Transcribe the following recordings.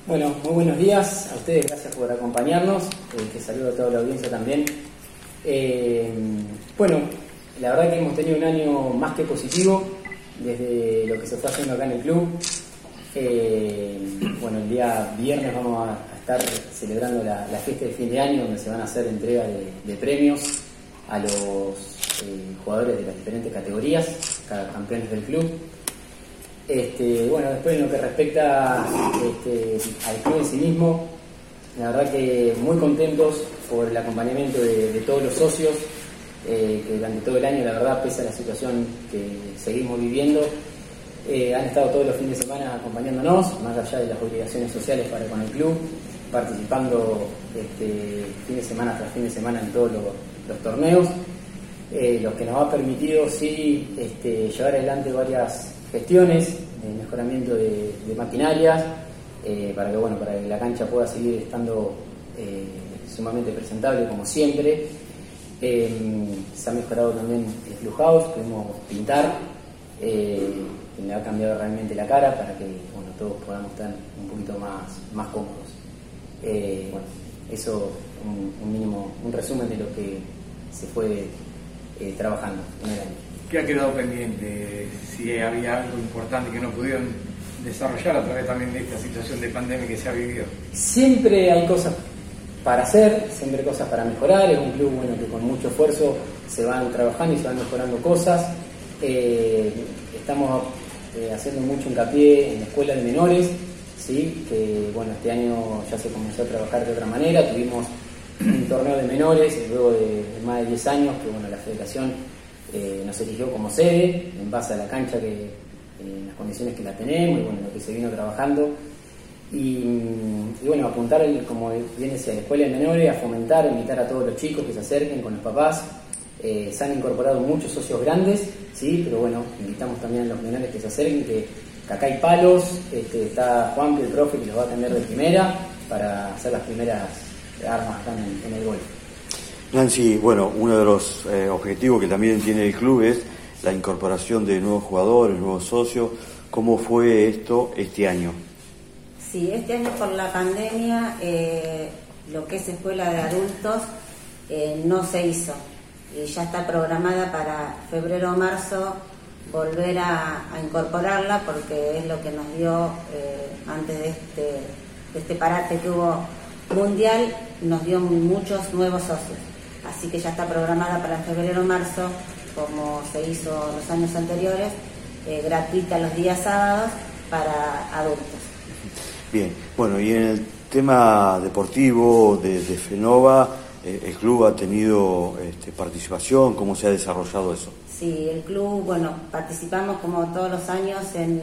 Bueno, muy buenos días a ustedes, gracias por acompañarnos, que saludo a toda la audiencia también. Bueno, la verdad que hemos tenido un año más que positivo desde lo que se está haciendo acá en el club. Bueno, el día viernes vamos a estar celebrando la fiesta de fin de año, donde se van a hacer entrega de premios a los jugadores de las diferentes categorías, cada campeones del club. Bueno, después en lo que respecta al club en sí mismo, la verdad que muy contentos por el acompañamiento de todos los socios, que durante todo el año, la verdad, pese a la situación que seguimos viviendo, han estado todos los fines de semana acompañándonos, más allá de las obligaciones sociales para con el club, participando fin de semana tras fin de semana en todos los torneos, lo que nos ha permitido sí llevar adelante varias gestiones de mejoramiento de maquinarias, para que la cancha pueda seguir estando sumamente presentable como siempre. Se ha mejorado también el clubhouse, pudimos pintar, le ha cambiado realmente la cara para que todos podamos estar un poquito más cómodos. Eso un resumen de lo que se fue trabajando en el año. ¿Qué ha quedado pendiente? Si había algo importante que no pudieron desarrollar a través también de esta situación de pandemia que se ha vivido. Siempre hay cosas para hacer, siempre hay cosas para mejorar. Es un club que con mucho esfuerzo se van trabajando y se van mejorando cosas. Estamos haciendo mucho hincapié en la escuela de menores, ¿sí? Que este año ya se comenzó a trabajar de otra manera. Tuvimos un torneo de menores luego de más de 10 años que la federación nos eligió como sede en base a la cancha, que las condiciones que la tenemos y lo que se vino trabajando, y apuntar, como bien decía, la escuela de menores, a fomentar, a invitar a todos los chicos que se acerquen con los papás. Se han incorporado muchos socios grandes, sí, pero invitamos también a los menores que se acerquen, que acá hay palos, está Juan, el profe, que los va a atender de primera para hacer las primeras armas acá en el golf. Nancy, uno de los objetivos que también tiene el club es la incorporación de nuevos jugadores, nuevos socios. ¿Cómo fue esto este año? Sí, este año por la pandemia lo que es escuela de adultos no se hizo, y ya está programada para febrero o marzo volver a incorporarla, porque es lo que nos dio antes de este parate que hubo mundial, nos dio muchos nuevos socios. Así que ya está programada para febrero o marzo, como se hizo los años anteriores, gratuita los días sábados para adultos. Bien, y en el tema deportivo de FENOVA, ¿el club ha tenido participación? ¿Cómo se ha desarrollado eso? Sí, el club, participamos como todos los años en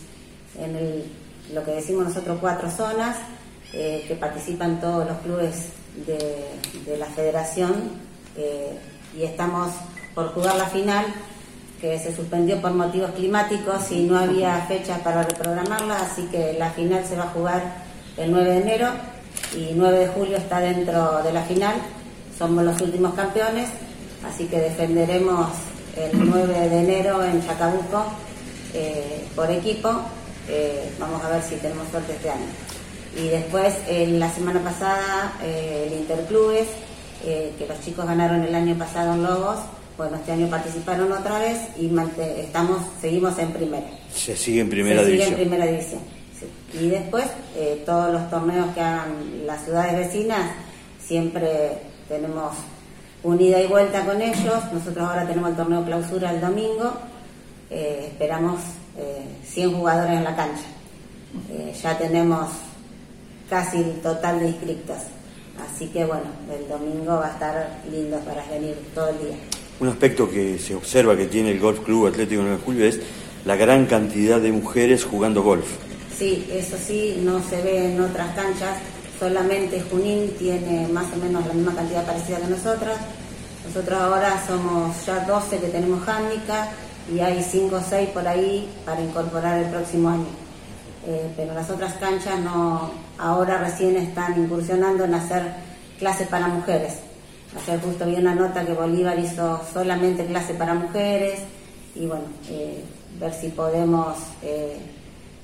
lo que decimos nosotros 4 zonas, que participan todos los clubes de la federación, y estamos por jugar la final, que se suspendió por motivos climáticos y no había fecha para reprogramarla, así que la final se va a jugar el 9 de enero y 9 de julio está dentro de la final. Somos los últimos campeones, así que defenderemos el 9 de enero en Chacabuco por equipo. Vamos a ver si tenemos suerte este año. Y después, la semana pasada, el Interclubes, que los chicos ganaron el año pasado en Lobos, este año participaron otra vez y seguimos en primera. Se sigue en primera división. Sigue en primera división, sí. Y después, todos los torneos que hagan las ciudades vecinas, siempre tenemos una ida y vuelta con ellos. Nosotros ahora tenemos el torneo clausura el domingo, esperamos 100 jugadores en la cancha. Ya tenemos casi el total de inscriptos, así que el domingo va a estar lindo para venir todo el día. Un aspecto que se observa que tiene el Golf Club Atlético 9 de Julio es la gran cantidad de mujeres jugando golf. Sí, eso sí, no se ve en otras canchas, solamente Junín tiene más o menos la misma cantidad parecida que nosotros. Nosotros ahora somos ya 12 que tenemos handicap y hay 5 o 6 por ahí para incorporar el próximo año. Pero las otras canchas ahora recién están incursionando en hacer clases para mujeres. Ayer justo vi una nota que Bolívar hizo solamente clase para mujeres y ver si podemos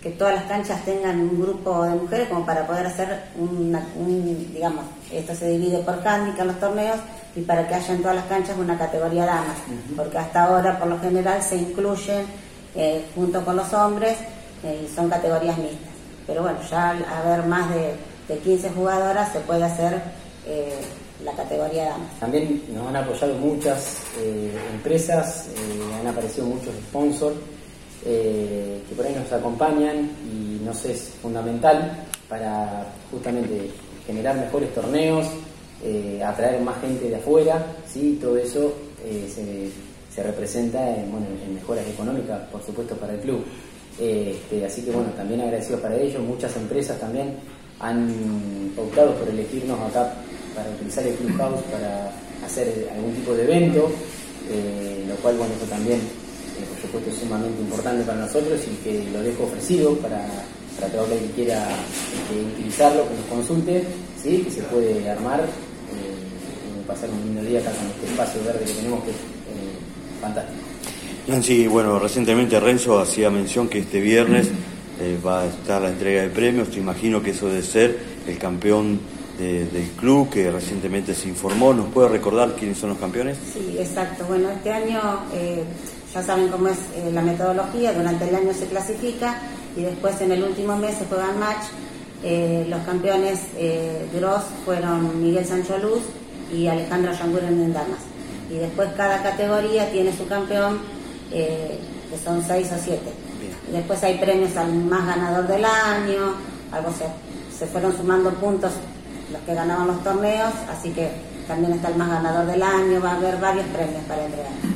que todas las canchas tengan un grupo de mujeres como para poder hacer digamos, esto se divide por handicap en los torneos y para que haya en todas las canchas una categoría damas, porque hasta ahora por lo general se incluyen junto con los hombres y son categorías mixtas, pero bueno, ya al haber más de 15 jugadoras se puede hacer la categoría damas. También nos han apoyado muchas empresas, han aparecido muchos sponsors que por ahí nos acompañan y nos es fundamental para justamente generar mejores torneos, atraer más gente de afuera, ¿sí? Todo eso se representa en mejoras económicas, por supuesto, para el club. Así que bueno, también agradecidos para ellos. Muchas empresas también han optado por elegirnos acá para utilizar el Clubhouse para hacer algún tipo de evento, lo cual bueno, eso también por supuesto es sumamente importante para nosotros y que lo dejo ofrecido para todo aquel que quiera utilizarlo, que nos consulte, ¿sí? Que se puede armar, pasar un lindo día acá con este espacio verde que tenemos, que es fantástico. Nancy, bueno, recientemente Renzo hacía mención que este viernes va a estar la entrega de premios. Te imagino que eso debe ser el campeón del club que recientemente se informó. ¿Nos puede recordar quiénes son los campeones? Sí, exacto. Bueno, este año ya saben cómo es la metodología. Durante el año se clasifica y después en el último mes se juegan match. Los campeones gross fueron Miguel Sancho Luz y Alejandra Yanguren en damas. Y después cada categoría tiene su campeón, que son 6 o 7. Y después hay premios al más ganador del año, se fueron sumando puntos los que ganaban los torneos, así que también está el más ganador del año, va a haber varios premios para entregar.